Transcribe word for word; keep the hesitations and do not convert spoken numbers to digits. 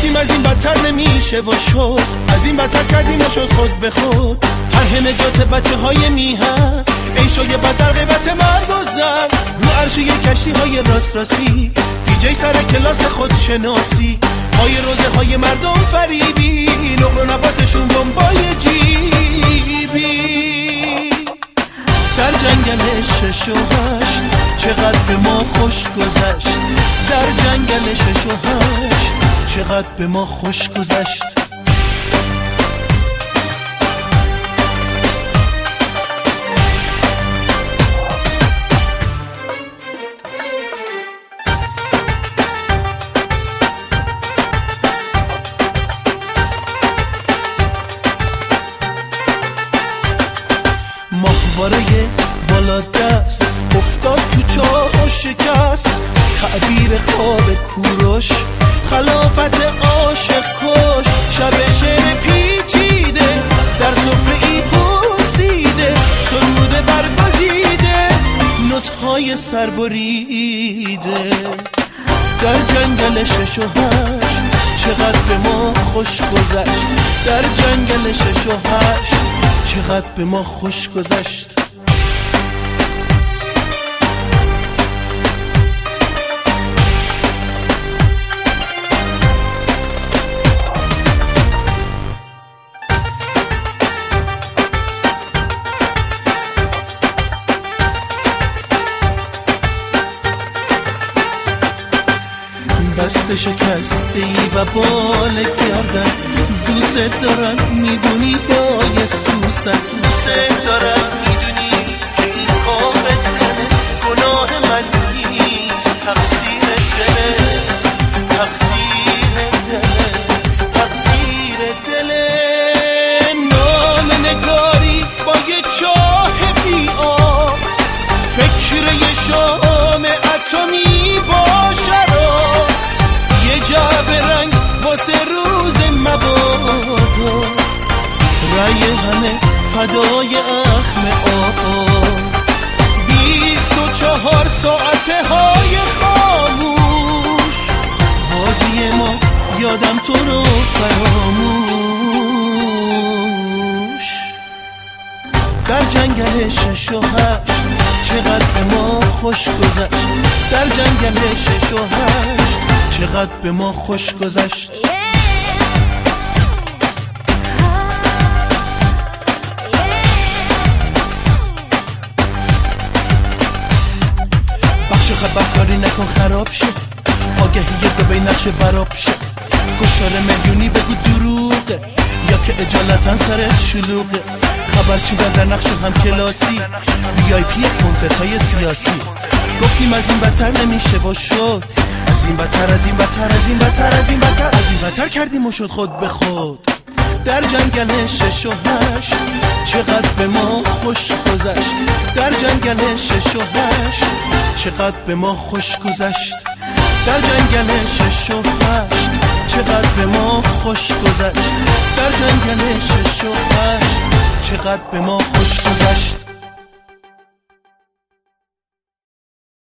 گفتیم از این بدتر نمیشه و شد، از این بدتر کردیم و شد خود به خود. طرح نجات بچه های میهن، عیشای بد در غیبت مرد و زن، رو عرشه کشتی های راست راستی، دیجی سر کلاس خودشناسی، های روزه های مردم فریبی، نقل و نباتشون بمبای جیبی. در جنگل شش و هشت چقدر به ما خوش گذشت، در جنگل شش و هشت چقدر به ما خوش گذشت. ماهواره بالا دست افتاد تو چاه و شکست، تعبیر خواب کوروش خلافت عاشق کش. شب شعر پیچیده در سفره ای پوسیده، سروده برگزیده نوت‌های سربریده. در جنگل شش و هشت چقدر به ما خوش گذشت، در جنگل شش و هشت چقدر به ما خوش گذشت. دست شکسته ای و بال گردن، دوست دارم میدونی یا یه سوسن، دوست دارم میدونی که این کار دله، گناه من نیست، تقصیر دله، تقصیر دله، تقصیر دله. نام نگاری با یه چاه بی آب، فکر یه شام اتمی با شراب، یه جعبه رنگ واسه روز مبادا، رای همه فدای اخم آقا. بیست و چهار ساعته های خاموش، بازی ما یادم تو رو فراموش. در جنگل شش و هشت چقدر به ما خوش گذشت، در جنگل شش و هشت چقدر به ما خوش گذشت. بخش خبرکاری نکن خراب شه، آگهی دو نقش براب شه، کشتار میلیونی بگو دروغه یا که اجالتا سرت شلوغه. خبرچی در نقش هم کلاسی، وی آی پی کنسرت های سیاسی. گفتیم از این بدتر نمیشه و شد، از این بدتر از این بدتر از این بدتر از این بدتر از این بدتر کردیم و شد خود به خود. در جنگل شش و هشت چقدر به ما خوش گذشت، در جنگل شش و هشت چقدر به ما خوش گذشت، در جنگل شش و هشت چقدر به ما خوش گذشت، در جنگل شش و هشت چقدر به ما خوش گذشت.